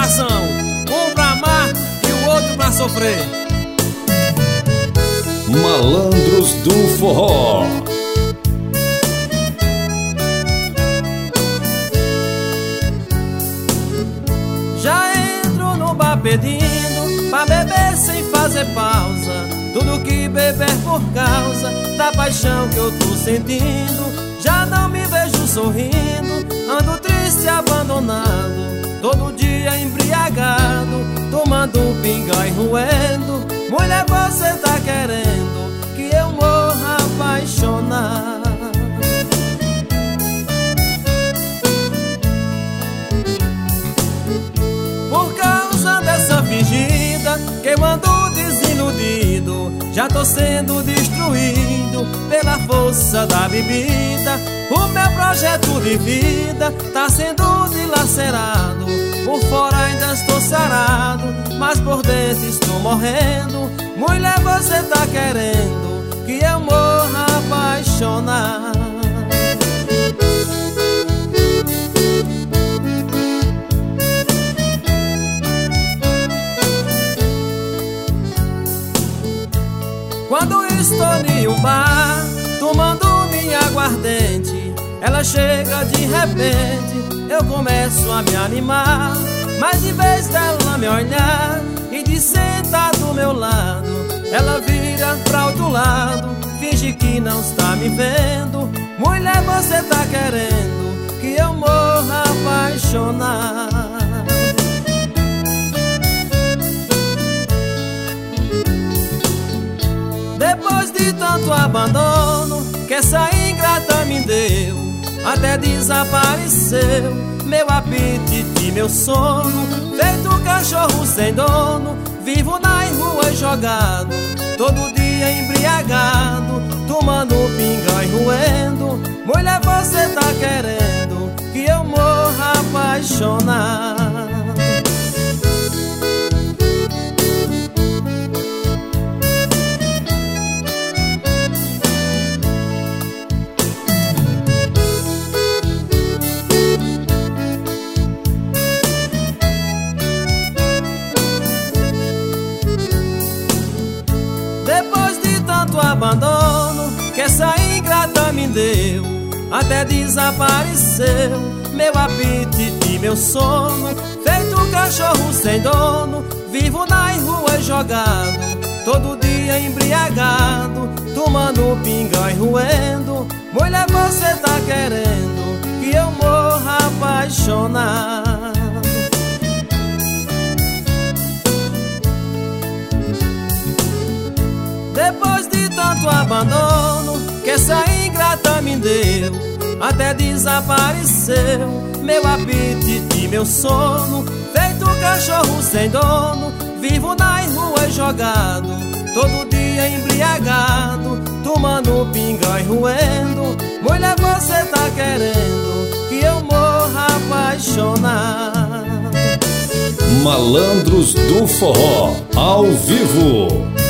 coração, um pra amar e o outro pra sofrer. Malandros do Forró. Já entro no bar pedindo pra beber sem fazer pausa, tudo que beber por causa da paixão que eu tô sentindo. Já não me vejo sorrindo, ando triste, abandonado, todo dia embriagado, tomando um pinga e roendo. Mulher, você tá querendo que eu morra apaixonado. Por causa dessa fingida que eu ando desiludido, já tô sendo destruído pela força da bebida. O meu projeto de vida tá sendo dilacerado, por fora ainda estou sarado, mas por dentro estou morrendo. Mulher, você tá querendo que eu morra apaixonado. Quando estou em um bar, tomando minha aguardente, ela chega de repente, eu começo a me animar. Mas em vez dela me olhar e de sentar do meu lado, ela vira pra outro lado, finge que não está me vendo. Mulher, você tá querendo que eu morra apaixonado. Depois de tanto abandono que essa ingrata me deu, até desapareceu meu apetite e meu sono. Feito cachorro sem dono, vivo nas ruas jogado, todo dia embriagado, tomando pinga e roendo. Mulher, você tá querendo que eu morra apaixonado. Depois de tanto abandono que essa ingrata me deu, até desapareceu meu apetite e meu sono. Feito cachorro sem dono, vivo nas ruas jogado, todo dia embriagado, tomando pinga e roendo. Mulher, você tá querendo que eu morra apaixonado. Depois de tanto abandono que essa ingrata me deu, até desapareceu meu apetite e meu sono. Feito cachorro sem dono, vivo nas ruas jogado, todo dia embriagado, tomando pinga e roendo. Mulher, você tá querendo que eu morra apaixonado. Malandros do Forró, ao vivo.